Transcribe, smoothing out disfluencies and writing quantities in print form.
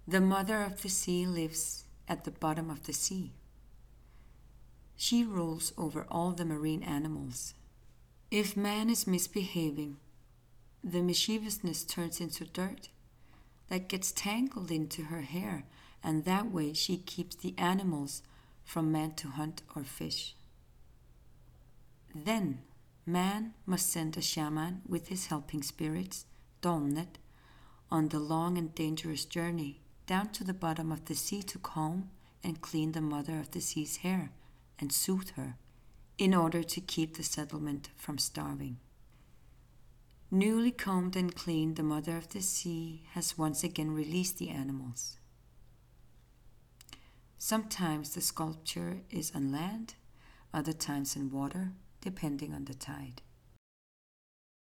The mother of the sea lives at the bottom of the sea. She rules over all the marine animals. If man is misbehaving, the mischievousness turns into dirt that gets tangled into her hair, and that way she keeps the animals from man to hunt or fish. Then man must send a shaman with his helping spirits, Domnet, on the long and dangerous journey down to the bottom of the sea to comb and clean the mother of the sea's hair and soothe her, in order to keep the settlement from starving. Newly combed and cleaned, the mother of the sea has once again released the animals. Sometimes the sculpture is on land, other times in water, depending on the tide.